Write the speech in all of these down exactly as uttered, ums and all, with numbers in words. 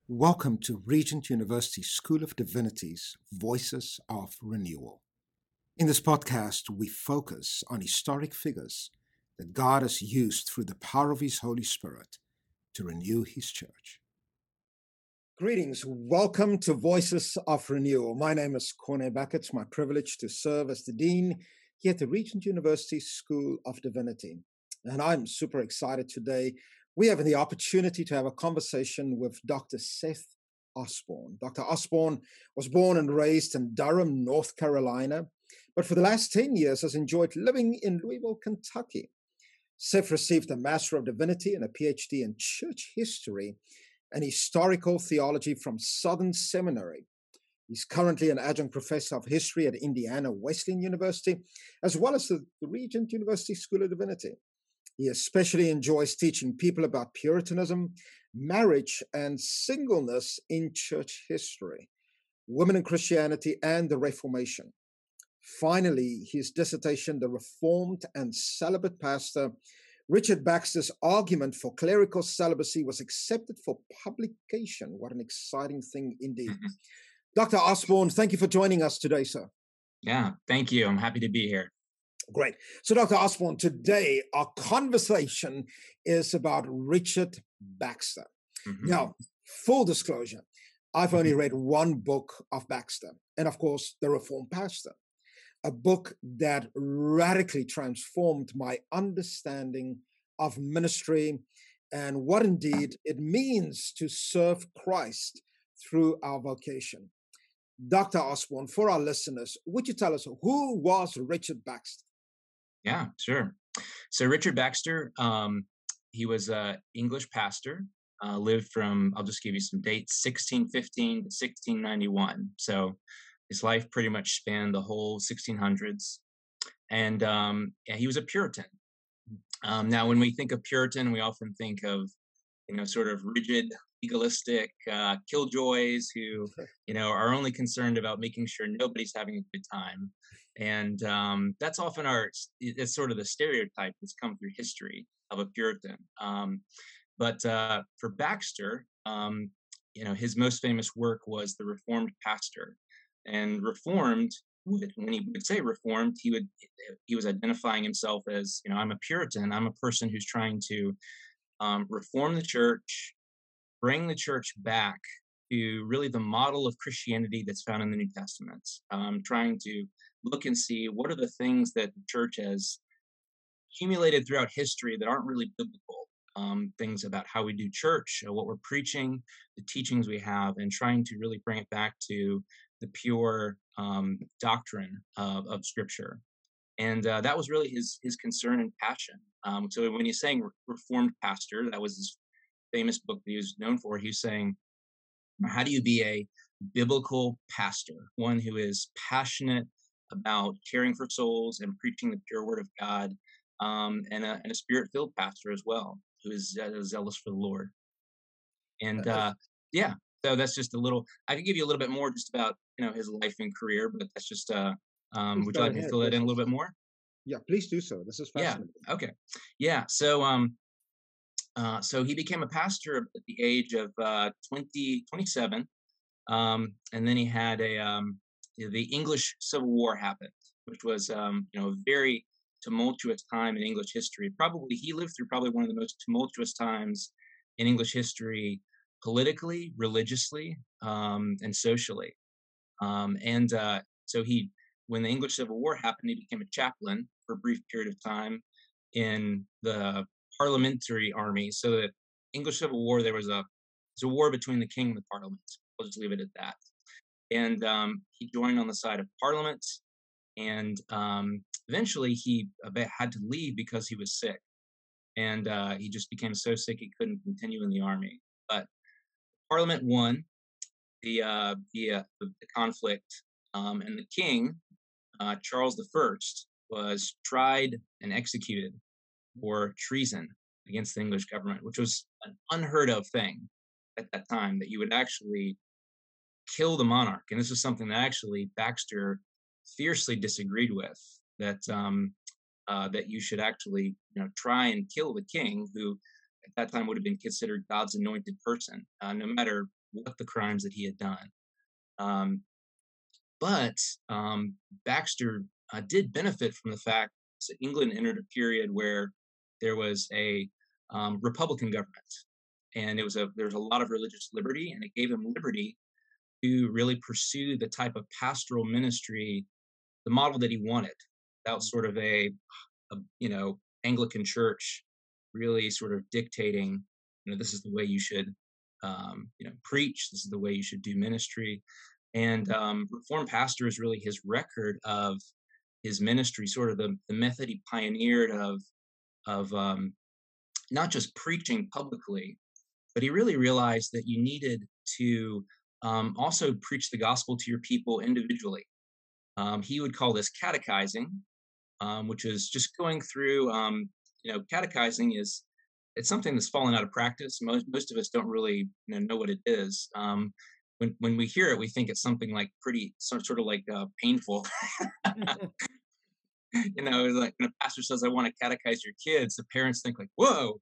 Welcome to Regent University School of Divinity's Voices of Renewal. In this podcast, we focus on historic figures that God has used through the power of His Holy Spirit to renew His church. Greetings. Welcome to Voices of Renewal. My name is Corne Beckett. It's my privilege to serve as the Dean here at the Regent University School of Divinity. And I'm super excited today. We have the opportunity to have a conversation with Doctor Seth Osborne. Doctor Osborne was born and raised in Durham, North Carolina, but for the last ten years has enjoyed living in Louisville, Kentucky. Seth received a Master of Divinity and a P H D in Church History and Historical Theology from Southern Seminary. He's currently an adjunct professor of history at Indiana Wesleyan University, as well as the Regent University School of Divinity. He especially enjoys teaching people about Puritanism, marriage, and singleness in church history, women in Christianity, and the Reformation. Finally, his dissertation, The Reformed and Celibate Pastor, Richard Baxter's Argument for Clerical Celibacy, was accepted for publication. What an exciting thing indeed. Mm-hmm. Doctor Osborne, thank you for joining us today, sir. Yeah, thank you. I'm happy to be here. Great. So, Doctor Osborne, today our conversation is about Richard Baxter. Mm-hmm. Now, full disclosure, I've only read one book of Baxter, and of course, The Reformed Pastor, a book that radically transformed my understanding of ministry and what indeed it means to serve Christ through our vocation. Doctor Osborne, for our listeners, would you tell us who was Richard Baxter? Yeah, sure. So Richard Baxter, um, he was an English pastor, uh, lived from, I'll just give you some dates, sixteen fifteen to sixteen ninety-one. So his life pretty much spanned the whole sixteen hundreds. And um, yeah, he was a Puritan. Um, now, when we think of Puritan, we often think of, you know, sort of rigid, legalistic uh, killjoys who, you know, are only concerned about making sure nobody's having a good time. And um, that's often our, it's sort of the stereotype that's come through history of a Puritan. Um, but uh, for Baxter, um, you know, his most famous work was The Reformed Pastor. And Reformed, when he would say Reformed, he would, he was identifying himself as, you know, I'm a Puritan. I'm a person who's trying to um, reform the church, bring the church back to really the model of Christianity that's found in the New Testament, um, trying to look and see what are the things that the church has accumulated throughout history that aren't really biblical, um, things about how we do church, uh, what we're preaching, the teachings we have, and trying to really bring it back to the pure um, doctrine of, of Scripture. And uh, that was really his his concern and passion. Um, so when he's saying Reformed Pastor, that was his famous book that he was known for. He was saying, how do you be a biblical pastor, one who is passionate about caring for souls and preaching the pure word of God, um, and, a, and a spirit-filled pastor as well, who is uh, zealous for the Lord. And uh, yeah, so that's just a little, I could give you a little bit more just about, you know, his life and career, but that's just, uh, um, would you like me to fill that in a little bit more? Yeah, please do so. This is fascinating. Yeah, okay. Yeah, so um, uh, so he became a pastor at the age of uh, twenty, twenty-seven, um, and then he had a, um, the English Civil War happened, which was, um, you know, a very tumultuous time in English history. Probably, he lived through probably one of the most tumultuous times in English history, politically, religiously, um, and socially. Um, and uh, so he, when the English Civil War happened, he became a chaplain for a brief period of time in the parliamentary army. So the English Civil War, there was a, it was a war between the king and the parliament. I'll just leave it at that. And um, he joined on the side of parliament. And um, eventually he had to leave because he was sick. And uh, he just became so sick he couldn't continue in the army. But Parliament won the uh, the, uh, the conflict, um, and the king, uh, Charles the First, was tried and executed for treason against the English government, which was an unheard of thing at that time, that you would actually kill the monarch. And this was something that actually Baxter fiercely disagreed with, that um, uh, that you should actually, you know, try and kill the king, who at that time would have been considered God's anointed person, uh, no matter what the crimes that he had done. Um, but um, Baxter uh, did benefit from the fact that England entered a period where there was a um, Republican government, and it was a there was a lot of religious liberty, and it gave him liberty to really pursue the type of pastoral ministry, the model that he wanted, without sort of a, a you know Anglican church really sort of dictating, you know, this is the way you should um, you know preach, this is the way you should do ministry. And um, Reformed pastor is really his record of his ministry, sort of the, the method he pioneered of of um, not just preaching publicly, but he really realized that you needed to um, also preach the gospel to your people individually. Um, he would call this catechizing, um, which is just going through. Um, you know, catechizing is it's something that's fallen out of practice. Most most of us don't really you know, know what it is. Um, when when we hear it, we think it's something like pretty sort sort of like uh, painful. you know, it's like when a pastor says, "I want to catechize your kids," the parents think like, "Whoa!"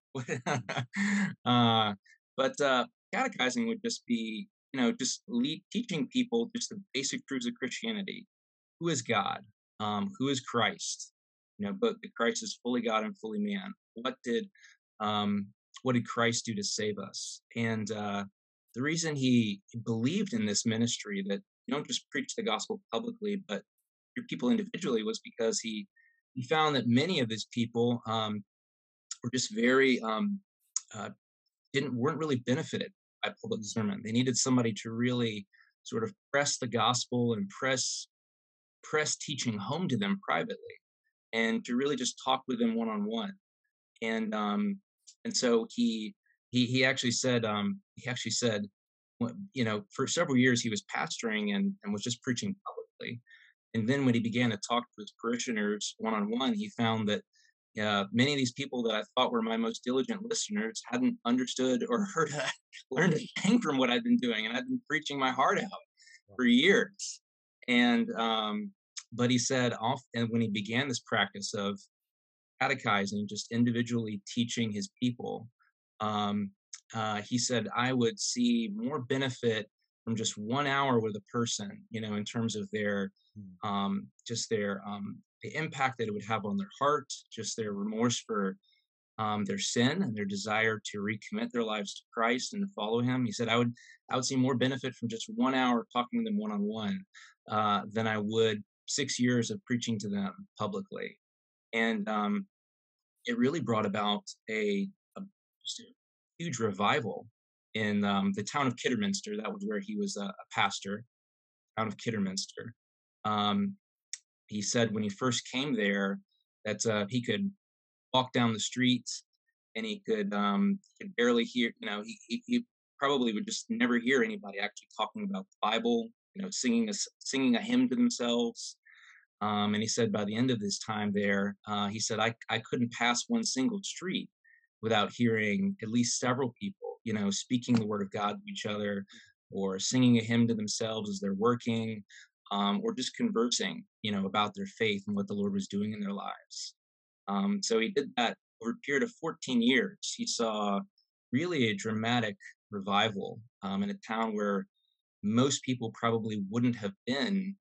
uh, but uh, catechizing would just be, you know, just lead, teaching people just the basic truths of Christianity. Who is God? Um, who is Christ? You know, but Christ is fully God and fully man. What did um, what did Christ do to save us? And uh, the reason he believed in this ministry, that you don't just preach the gospel publicly, but your people individually, was because he he found that many of his people um, were just very um, uh, didn't weren't really benefited by public sermon. They needed somebody to really sort of press the gospel and press press teaching home to them privately, and to really just talk with them one on one. And um, and so he he he actually said um, he actually said wh- you know for several years he was pastoring and and was just preaching publicly. And then when he began to talk to his parishioners one on one, he found that uh, many of these people that I thought were my most diligent listeners hadn't understood or heard, learned a thing from what I'd been doing, and I'd been preaching my heart out for years. And um, but he said, off, and when he began this practice of catechizing, just individually teaching his people, um, uh, he said, I would see more benefit from just one hour with a person, you know, in terms of their, Mm. um, just their, um, the impact that it would have on their heart, just their remorse for um, their sin and their desire to recommit their lives to Christ and to follow Him. He said, I would, I would see more benefit from just one hour talking to them one on one than I would six years of preaching to them publicly. And um, it really brought about a, a, just a huge revival in um, the town of Kidderminster. That was where he was a, a pastor, town of Kidderminster. Um, he said when he first came there that uh, he could walk down the streets and he could um, he could barely hear. You know, he, he he probably would just never hear anybody actually talking about the Bible. You know, singing a singing a hymn to themselves. Um, and he said by the end of his time there, uh, he said, I, I couldn't pass one single street without hearing at least several people, you know, speaking the word of God to each other, or singing a hymn to themselves as they're working, um, or just conversing, you know, about their faith and what the Lord was doing in their lives. Um, so he did that over a period of fourteen years. He saw really a dramatic revival um, in a town where most people probably wouldn't have been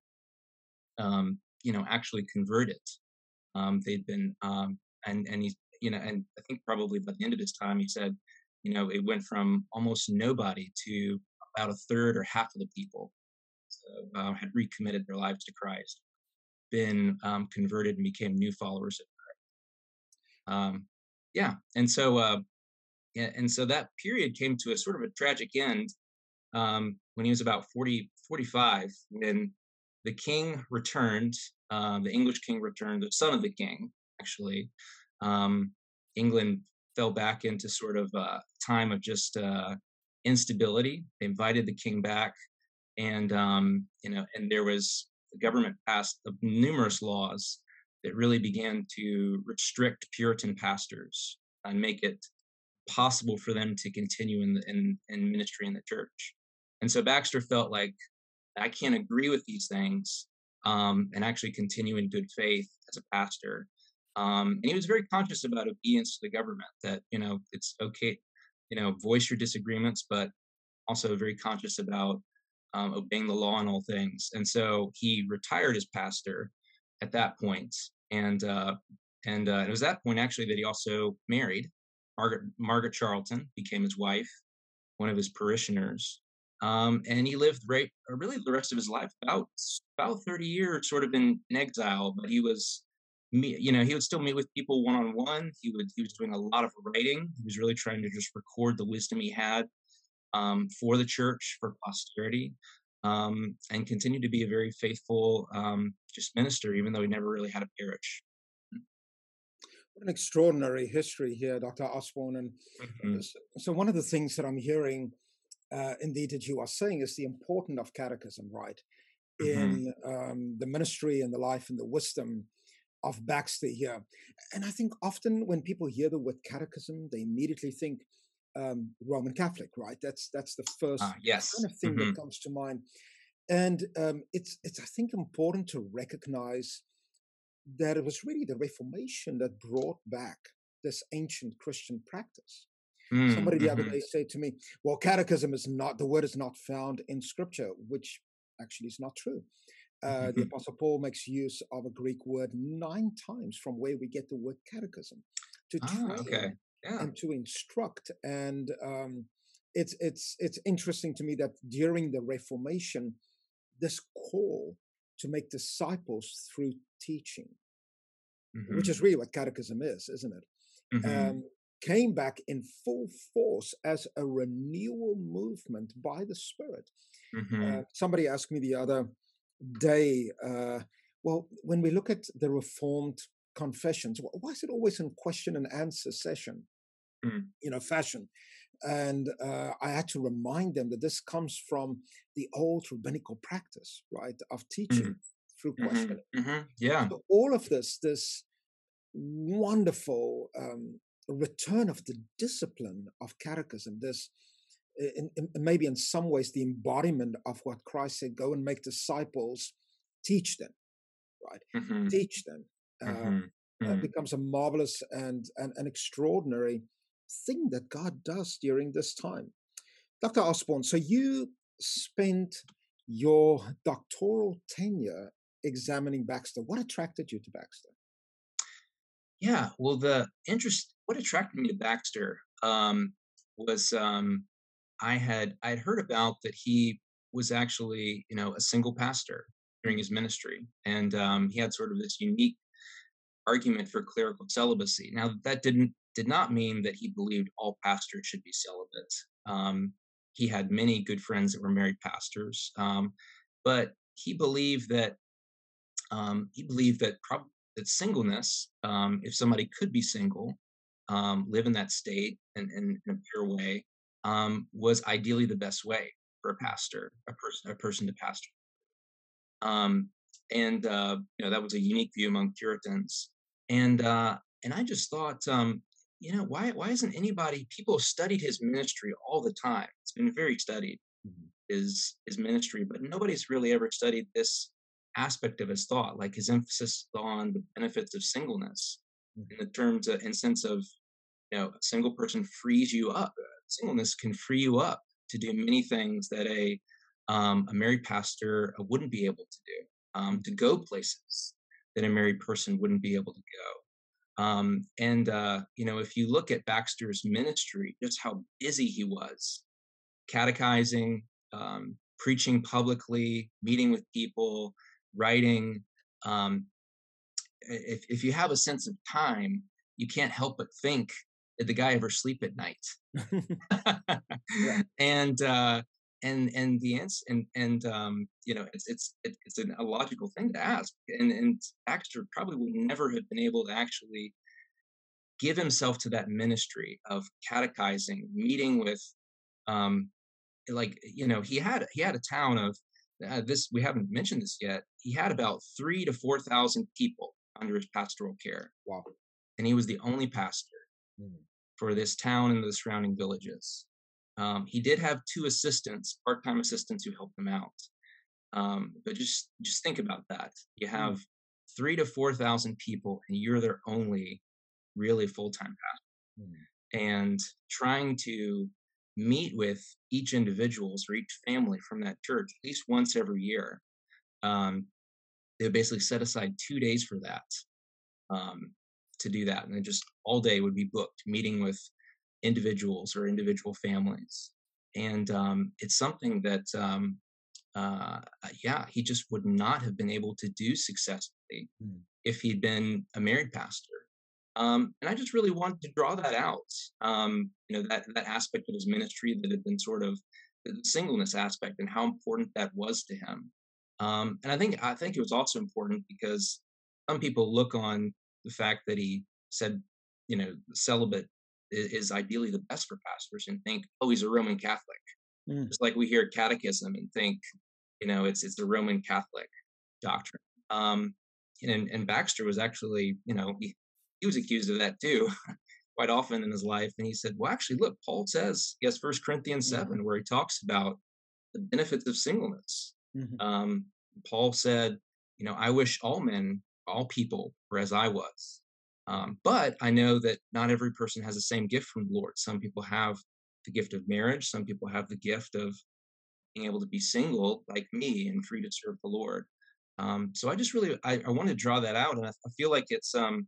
um, you know, actually converted. Um, they'd been, um, and and he's, you know, and I think probably by the end of his time, he said, you know, it went from almost nobody to about a third or half of the people so, uh, had recommitted their lives to Christ, been um, converted and became new followers of Christ. Um, yeah, and so uh, yeah, and so that period came to a sort of a tragic end um, when he was about forty, forty-five, when the king returned, um, the English king returned, the son of the king, actually. Um, England fell back into sort of a time of just uh, instability. They invited the king back, and um, you know, and there was the government passed numerous laws that really began to restrict Puritan pastors and make it possible for them to continue in the in, in ministry in the church. And so Baxter felt like I can't agree with these things um, and actually continue in good faith as a pastor. Um, and he was very conscious about obedience to the government. That you know it's okay, you know, voice your disagreements, but also very conscious about um, obeying the law in all things. And so he retired as pastor at that point, and uh, and uh, it was that point actually that he also married Margaret. Margaret Charlton became his wife, one of his parishioners. Um, and he lived right, uh, really the rest of his life, about about thirty years, sort of in, in exile. But he was, me, you know, he would still meet with people one on one. He would he was doing a lot of writing. He was really trying to just record the wisdom he had um, for the church, for posterity, um, and continue to be a very faithful um, just minister, even though he never really had a parish. What an extraordinary history here, Doctor Osborne. And uh, Mhm. so, so one of the things that I'm hearing, uh, indeed, that you are saying is the importance of catechism, right, Mhm. in um, the ministry and the life and the wisdom of Baxter here. And I think often when people hear the word catechism, they immediately think um, Roman Catholic, right? That's that's the Ah, first kind yes. of thing that Mhm. comes to mind. And um, it's it's I think important to recognize that it was really the Reformation that brought back this ancient Christian practice. Mm, Somebody the other mhm. day said to me, "Well, catechism is not the word is not found in Scripture," which actually is not true. Uh, the Mhm. Apostle Paul makes use of a Greek word nine times from where we get the word catechism to Ah, okay. train Yeah. and to instruct. And um, it's it's it's interesting to me that during the Reformation, this call to make disciples through teaching, which is Mhm. really what catechism is, isn't it? Mhm. Um, came back in full force as a renewal movement by the Spirit. Uh, Mhm. somebody asked me the other day, uh, well, when we look at the Reformed confessions, wh- why is it always in question and answer session, Mm. you know, fashion? And uh, I had to remind them that this comes from the old rabbinical practice, right, of teaching Mm. through Mhm. questioning. Mhm. Yeah. So all of this, this wonderful um, return of the discipline of catechism, this in, in, maybe in some ways the embodiment of what Christ said, go and make disciples, teach them, right? Mhm. Teach them. Uh, Mhm. uh, Mm. becomes a marvelous and, and an extraordinary thing that God does during this time. Doctor Osborne, so you spent your doctoral tenure examining Baxter. What attracted you to Baxter? Yeah. Well, the interest, what attracted me to Baxter um, was um, I had I had heard about that he was actually, you know, a single pastor during Mm, his ministry, and um, he had sort of this unique argument for clerical celibacy. Now, that didn't did not mean that he believed all pastors should be celibate. Um, he had many good friends that were married pastors, um, but he believed that um, he believed that prob- that singleness, um, if somebody could be single, um, live in that state and in, in a pure way, um, was ideally the best way for a mm, pastor, a person, a person to pastor. Um, and uh, you know that was a unique view among Puritans. And uh, and I just thought, um, you know, why why isn't anybody? People have studied his ministry all the time. It's been very studied, mm, his his ministry, but nobody's really ever studied this aspect of his thought, like his emphasis on the benefits of singleness, mm, in the terms of, in sense of, you know, a single person frees you up. Uh, Singleness can free you up to do many things that a um, a married pastor uh, wouldn't be able to do. Um, mm, to go places that a married person wouldn't be able to go. Um, and uh, you know, if you look at Baxter's ministry, just how busy he was, catechizing, um, preaching publicly, meeting with people, writing. Um, if if you have a sense of time, you can't help but think, did the guy ever sleep at night? mm. Yeah. and uh, and and the answer and and um, you know it's it's it, it's an, a logical thing to ask, and and Baxter probably would never have been able to actually give himself to that ministry of catechizing, meeting with um, like you know he had he had a town of uh, this we haven't mentioned this yet. He had about three to four thousand people under his pastoral care, Wow. and he was the only pastor Mm, for this town and the surrounding villages. Um, he did have two assistants, part-time assistants, who helped him out. Um, but just just think about that. You mm, have three to four thousand people, and you're their only really full-time pastor, mm, and trying to meet with each individuals or each family from that church at least once every year. Um, they would basically set aside two days for that, um, to do that, and then just all day would be booked, meeting with individuals or individual families. And um, it's something that, um, uh, yeah, he just would not have been able to do successfully Mm. if he'd been a married pastor. Um, and I just really wanted to draw that out. Um, you know, that that aspect of his ministry that had been sort of the singleness aspect and how important that was to him. Um, and I think I think it was also important because some people look on the fact that he said, you know, celibate i- is ideally the best for pastors and think, oh, he's a Roman Catholic. Mm. Just like we hear catechism and think, you know, it's it's the Roman Catholic doctrine. Um, and and Baxter was actually, you know, he, he was accused of that too, quite often in his life. And he said, well, actually, look, Paul says, yes, First Corinthians Mhm. seven, where he talks about the benefits of singleness. Mhm. Um, Paul said, you know, I wish all men, all people were as I was. Um, but I know that not every person has the same gift from the Lord. Some people have the gift of marriage. Some people have the gift of being able to be single like me and free to serve the Lord. Um, so I just really I, I want to draw that out, and I, I feel like it's um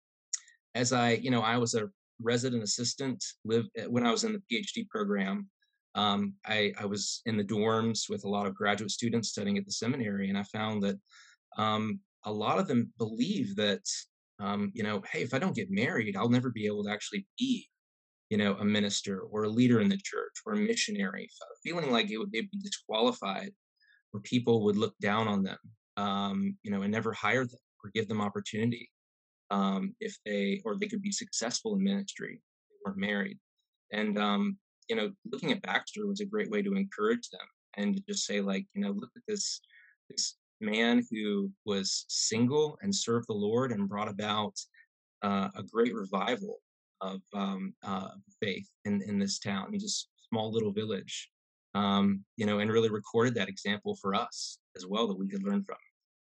as I you know I was a resident assistant live eh, when I was in the PhD program. Um, I, I was in the dorms with a lot of graduate students studying at the seminary, and I found that um, a lot of them believe that um, you know, hey, if I don't get married, I'll never be able to actually be you know, a minister or a leader in the church or a missionary, feeling like it would, they'd be disqualified or people would look down on them, um, you know, and never hire them or give them opportunity um, if they, or they could be successful in ministry if they weren't married. And, um, you know, looking at Baxter was a great way to encourage them and to just say, like, you know, look at this, this man who was single and served the Lord and brought about uh, a great revival of um, uh, faith in, in this town, in just small little village, um, you know, and really recorded that example for us as well that we could learn from.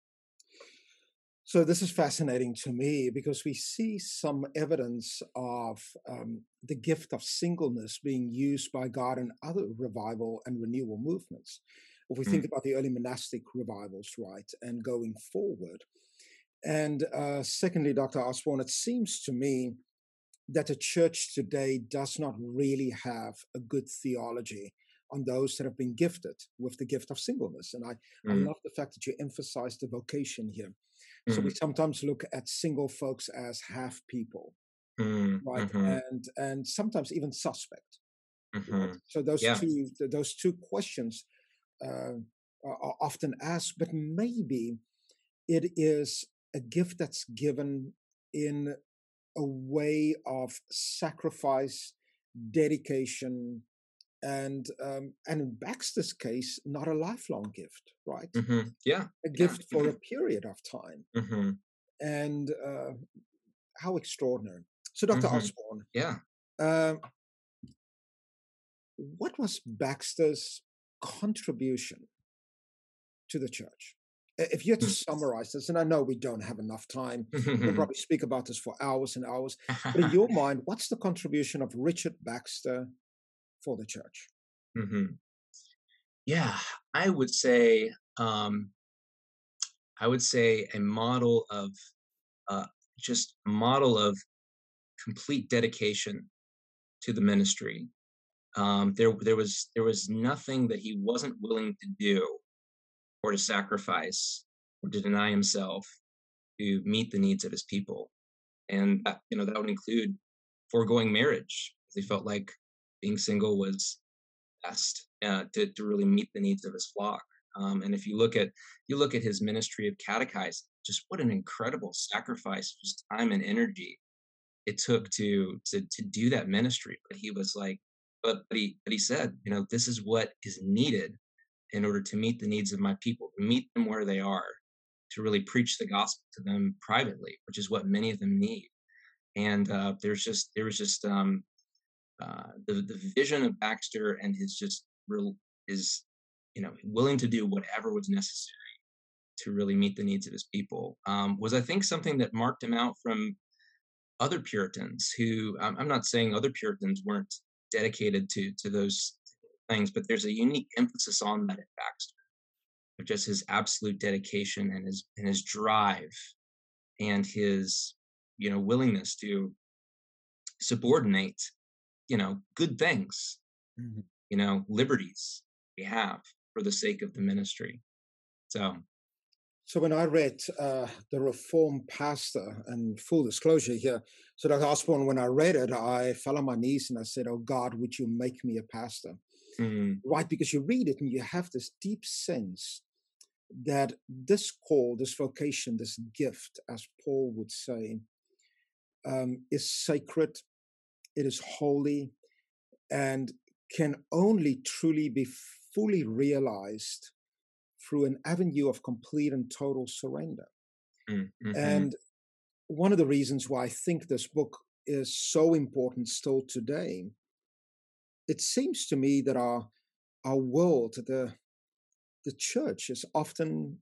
So this is fascinating to me because we see some evidence of um, the gift of singleness being used by God in other revival and renewal movements. If we think Mm, about the early monastic revivals, right, and going forward. And uh, secondly, Doctor Osborne, it seems to me that the church today does not really have a good theology on those that have been gifted with the gift of singleness. And I, I mm, love the fact that you emphasize the vocation here. So we mm, sometimes look at single folks as half people, mm, right? mhm, And and sometimes even suspect, right? mhm. So those Yeah. two th- those two questions uh, are, are often asked, but maybe it is a gift that's given in a way of sacrifice, dedication, and um, and in Baxter's case, not a lifelong gift, right? Mhm. Yeah. A Yeah. gift for a period of time, Mhm. and uh, how extraordinary! So, Doctor Mhm. Osborne, Yeah. um, what was Baxter's contribution to the church? I- If you had to summarize this, and I know we don't have enough time, we can Hmm. probably speak about this for hours and hours, but in your mind, what's the contribution of Richard Baxter for the church? Hmm. Yeah. I would say, um, I would say a model of, uh, just a model of complete dedication to the ministry. Um, there, there was there was nothing that he wasn't willing to do or to sacrifice or to deny himself to meet the needs of his people, and that, you know that would include foregoing marriage. He felt like being single was best uh, to to really meet the needs of his flock. Um, and if you look at you look at his ministry of catechizing, just what an incredible sacrifice, just time and energy it took to to to do that ministry. But he was like, but but he but he said, you know, this is what is needed in order to meet the needs of my people, to meet them where they are, to really preach the gospel to them privately, which is what many of them need. And uh, there's just there was just um, uh, the the vision of Baxter and his just real is you know willing to do whatever was necessary to really meet the needs of his people um, was I think something that marked him out from other Puritans who um, I'm not saying other Puritans weren't dedicated to to those things, but there's a unique emphasis on that at Baxter, of just his absolute dedication and his and his drive and his you know willingness to subordinate you know good things, Mhm. you know liberties we have for the sake of the ministry. So. So when I read uh, The Reformed Pastor, and full disclosure here, so Doctor Osborne, when I read it, I fell on my knees and I said, "Oh God, would you make me a pastor?" Mm, Right? Because you read it and you have this deep sense that this call, this vocation, this gift, as Paul would say, um, is sacred, it is holy, and can only truly be fully realized through an avenue of complete and total surrender. mm, mhm, And one of the reasons why I think this book is so important still today, it seems to me that our our world, the the church, is often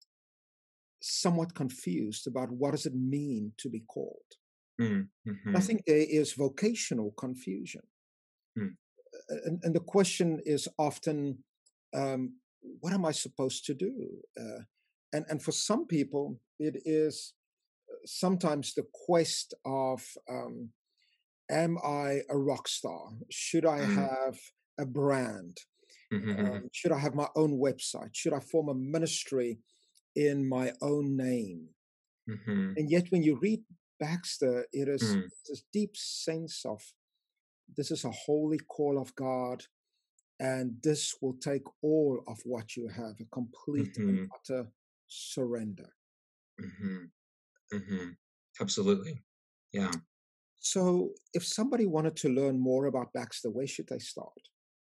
somewhat confused about what does it mean to be called. mm, I mhm, think there is vocational confusion, mm, and, and the question is often, um, what am I supposed to do? Uh, and and for some people, it is sometimes the quest of, um, am I a rock star? Should I mm, have a brand? mhm, Um, should I have my own website? Should I form a ministry in my own name? mhm, And yet, when you read Baxter, it is mm, this deep sense of this is a holy call of God, and this will take all of what you have, a complete and mhm, utter surrender. mhm, mhm. Absolutely. Yeah. So, if somebody wanted to learn more about Baxter, where should they start?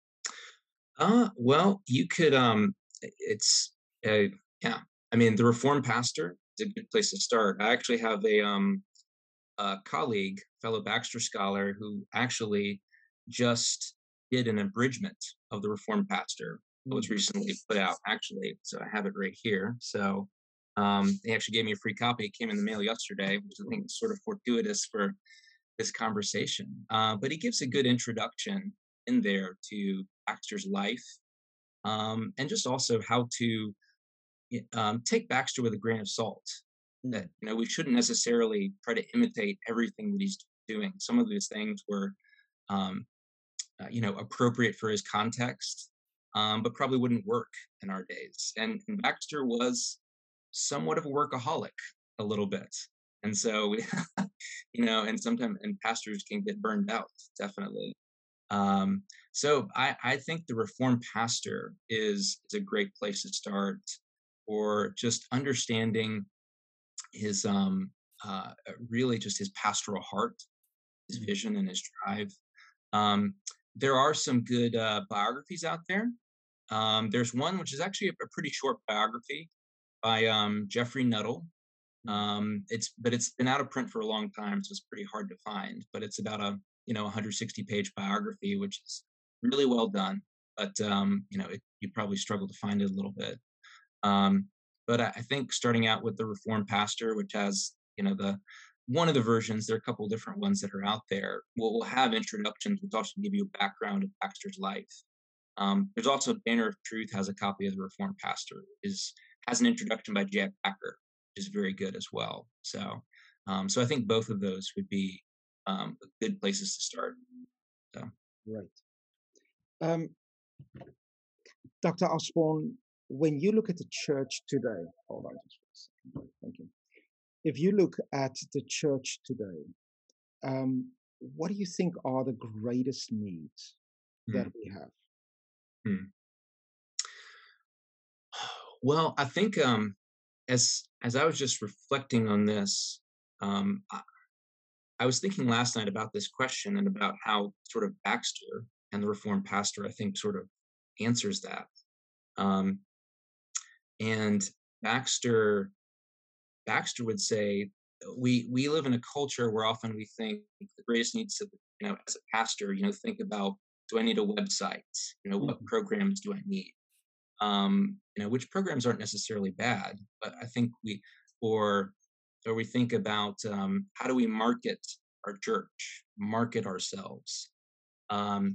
Uh, well, you could, um, i- it's, uh, yeah. I mean, the Reformed Pastor is a good place to start. I actually have a, um, a colleague, fellow Baxter scholar, who actually just did an abridgment of the Reformed Pastor that was Mm. recently put out, actually. So I have it right here. So um, he actually gave me a free copy. It came in the mail yesterday, which I think is sort of fortuitous for this conversation. Uh, but he gives a good introduction in there to Baxter's life, um, and just also how to y- um, take Baxter with a grain of salt. That Mm. you know we shouldn't necessarily try to imitate everything that he's doing. Some of these things were, um, uh, you know, appropriate for his context, um, but probably wouldn't work in our days. And, and Baxter was somewhat of a workaholic, a little bit, and so we, you know, and sometimes and pastors can get burned out, definitely. Um, so I, I think the Reformed pastor is is a great place to start, or just understanding his um uh really just his pastoral heart, his Mm. vision and his drive. Um, there are some good uh, biographies out there. Um, there's one which is actually a, a pretty short biography by um, Jeffrey Nuttall. Mm. Um, it's but it's been out of print for a long time, so it's pretty hard to find. But it's about a you know one hundred sixty page biography, which is really well done. But um, you know it, you probably struggle to find it a little bit. Um, but I, I think starting out with the Reformed Pastor, which has you know the one of the versions, there are a couple different ones that are out there. Will will have introductions, which also give you a background of Baxter's life. Um, there's also Banner of Truth has a copy of the Reformed Pastor. Is has an introduction by Jack Packer, which is very good as well. So, um, so I think both of those would be um, good places to start. So, Right. Um, Doctor Osborne, when you look at the church today, hold on just a second. Thank you. If you look at the church today, um, what do you think are the greatest needs that hmm, we have? hmm. Well, I think um, as as I was just reflecting on this, um, I, I was thinking last night about this question and about how sort of Baxter and the Reformed pastor, I think, sort of answers that. Um, and Baxter Baxter would say, we we live in a culture where often we think the greatest needs of you know as a pastor, you know, think about, do I need a website? You know, what Mhm. programs do I need? Um, you know, which programs aren't necessarily bad, but I think we or or we think about, um, how do we market our church, market ourselves. Um,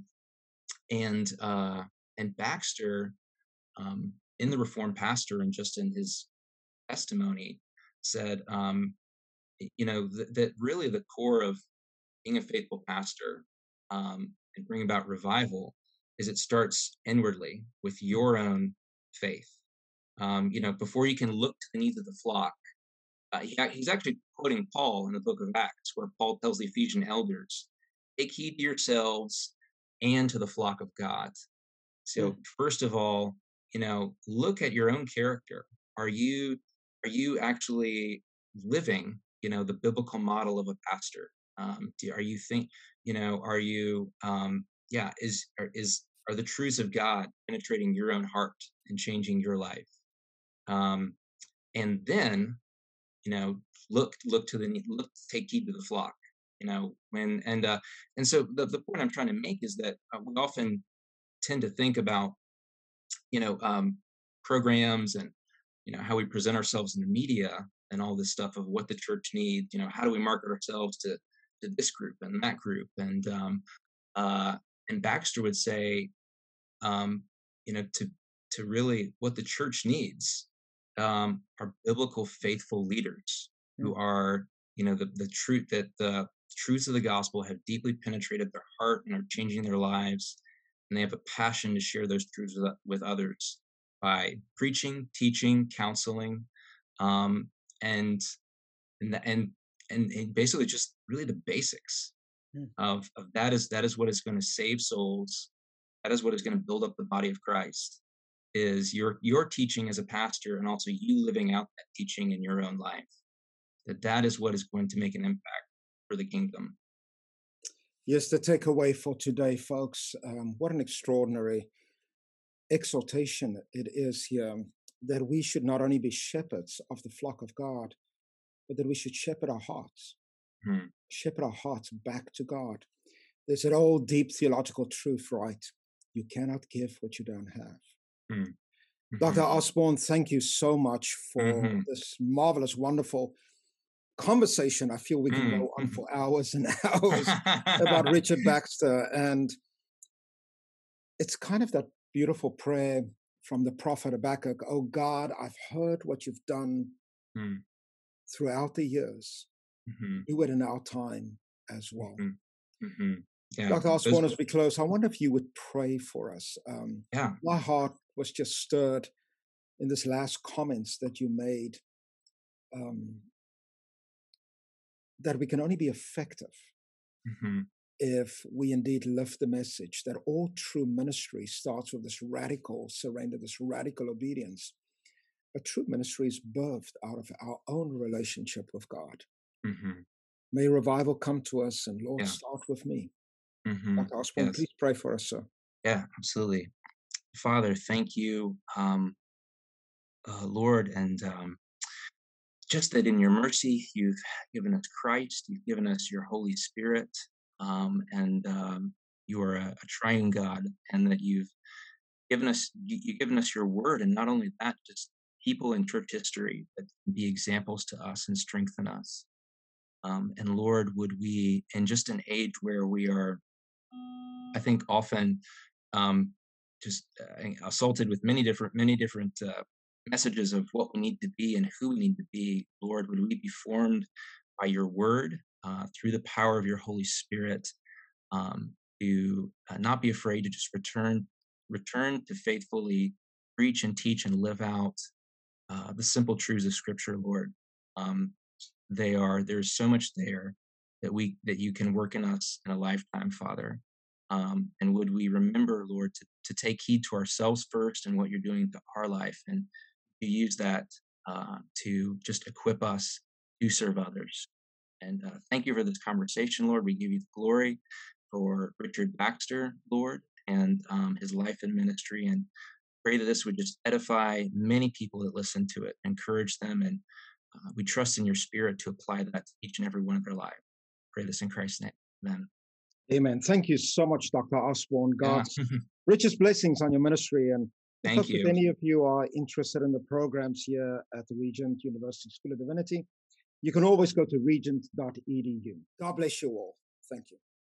and uh, and Baxter, um, in the Reformed Pastor, and just in his testimony, said, um, you know, th- that really the core of being a faithful pastor, um, and bring about revival is it starts inwardly with your own faith. Um, you know, before you can look to the needs of the flock, uh, he, he's actually quoting Paul in the book of Acts, where Paul tells the Ephesian elders, take heed to yourselves and to the flock of God. So Mm. first of all, you know, look at your own character. Are you are you actually living, you know, the biblical model of a pastor? Um, do, are you think, you know, are you, um, yeah, is are, is are the truths of God penetrating your own heart and changing your life? Um, and then, you know, look look to the ne- look, take heed to the flock. You know, when and uh, and so the the point I'm trying to make is that uh, we often tend to think about, you know, um, programs and, you know, how we present ourselves in the media and all this stuff of what the church needs. You know, how do we market ourselves to to this group and that group? And um, uh, and Baxter would say, um, you know, to to really what the church needs um, are biblical, faithful leaders who Mm. are, you know, the the truth that the truths of the gospel have deeply penetrated their heart and are changing their lives, and they have a passion to share those truths with, with others by preaching, teaching, counseling, um, and and the- and and and basically just really the basics Mm. of of that is that is what is going to save souls. That is what is going to build up the body of Christ. Is your your teaching as a pastor, and also you living out that teaching in your own life. That that is what is going to make an impact for the kingdom. Yes, the takeaway for today, folks. Um, what an extraordinary exhortation it is here that we should not only be shepherds of the flock of God, but that we should shepherd our hearts, Mm, shepherd our hearts back to God. There's an old deep theological truth, right? You cannot give what you don't have. mm, doctor mhm, Osborne, thank you so much for mhm, this marvelous, wonderful conversation. I feel we can mm, go on mhm. for hours and hours about Richard Baxter. And it's kind of that beautiful prayer from the prophet Habakkuk. Oh God, I've heard what you've done Mm, throughout the years. mhm, Do it in our time as well. mhm, mhm. Yeah, doctor those Osborne, were as we close, I wonder if you would pray for us. Um, yeah, my heart was just stirred in this last comments that you made, um, that we can only be effective mhm, if we indeed live the message that all true ministry starts with this radical surrender, this radical obedience. But true ministry is birthed out of our own relationship with God. mhm. May revival come to us, and Lord, Yeah, start with me. mhm. doctor Osborne, Yes. please pray for us, sir. Yeah, absolutely. Father, thank you, um, uh, Lord, and um, just that in your mercy, you've given us Christ, you've given us your Holy Spirit, um, and um, you are a, a triune God, and that you've given us you, you've given us your word, and not only that, just people in church history that can be examples to us and strengthen us. Um, and Lord, would we, in just an age where we are, I think, often um, just uh, assaulted with many different many different uh, messages of what we need to be and who we need to be. Lord, would we be formed by your word uh, through the power of your Holy Spirit, um, to uh, not be afraid to just return return to faithfully preach and teach and live out uh, the simple truths of Scripture, Lord. Um, they are there's so much there that we that you can work in us in a lifetime, Father. Um, and would we remember, Lord, to, to take heed to ourselves first and what you're doing to our life, and to use that uh, to just equip us to serve others. And uh, thank you for this conversation, Lord. We give you the glory for Richard Baxter, Lord, and um, his life and ministry, and pray that this would just edify many people that listen to it, encourage them, and uh, we trust in your spirit to apply that to each and every one of their lives. Pray this in Christ's name. Amen. Amen. Thank you so much, doctor Osborne. Yeah. God's richest blessings on your ministry. And Thank folks, if you. any of you are interested in the programs here at the Regent University School of Divinity, you can always go to regent dot e d u. God bless you all. Thank you.